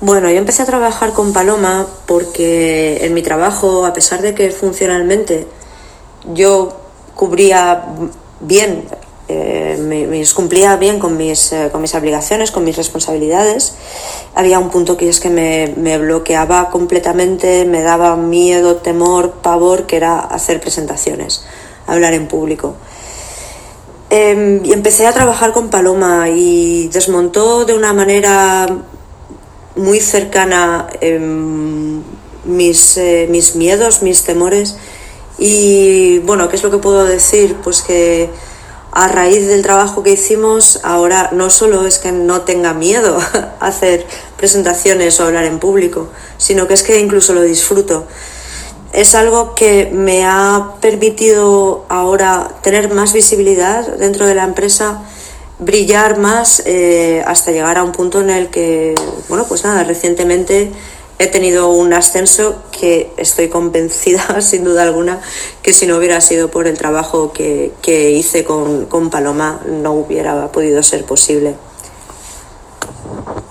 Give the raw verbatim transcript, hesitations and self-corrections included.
Bueno, yo empecé a trabajar con Paloma porque en mi trabajo, a pesar de que funcionalmente yo cubría bien, eh, mis, cumplía bien con mis, eh, con mis obligaciones, con mis responsabilidades, había un punto que es que me, me bloqueaba completamente, me daba miedo, temor, pavor, que era hacer presentaciones, hablar en público. Eh, y empecé a trabajar con Paloma y desmontó de una manera muy cercana eh, mis, eh, mis miedos, mis temores. Y bueno, ¿qué es lo que puedo decir? Pues que a raíz del trabajo que hicimos, ahora no solo es que no tenga miedo a hacer presentaciones o hablar en público, sino que es que incluso lo disfruto. Es algo que me ha permitido ahora tener más visibilidad dentro de la empresa, brillar más, eh, hasta llegar a un punto en el que, bueno, pues nada, recientemente he tenido un ascenso que estoy convencida, sin duda alguna, que si no hubiera sido por el trabajo que, que hice con, con Paloma no hubiera podido ser posible.